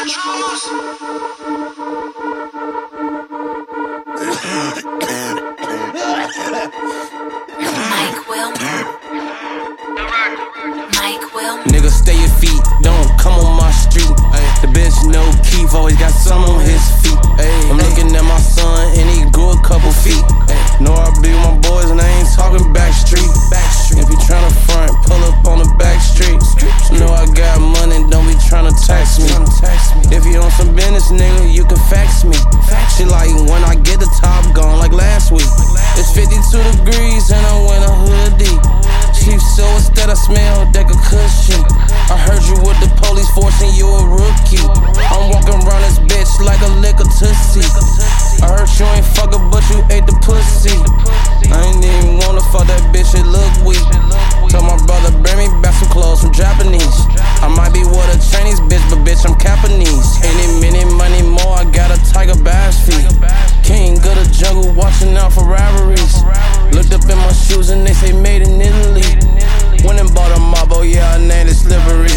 Nigga, stay your feet, don't come on my street. The bitch know Keith always got some on his feet. I'm looking at my son and he grew a couple feet. Know I be with my boys and I ain't talking back street. If you tryna front, pull up on the back street. Know I got money, don't be tryna tax me. If you on some business, nigga, you can fax me. She like when I get the top gone like last week. It's 52 degrees and I'm wearing a hoodie. Chief so instead I smell like a cushion. I heard you with the police forcing you a rookie. I'm walking around this bitch like a liquor tussie. I heard you ain't fuckin' but you ate the pussy. I ain't even wanna fuck that bitch, it look weak. Tell my brother bring me back some clothes from Japanese. I might be with a Chinese bitch, but bitch I'm Japanese. Any minute, money more, I got a tiger bass feet. King of the jungle, watching out for robberies. Looked up in my shoes and they say made in Italy. Went and bought a Marbo, yeah, I named it Slippery.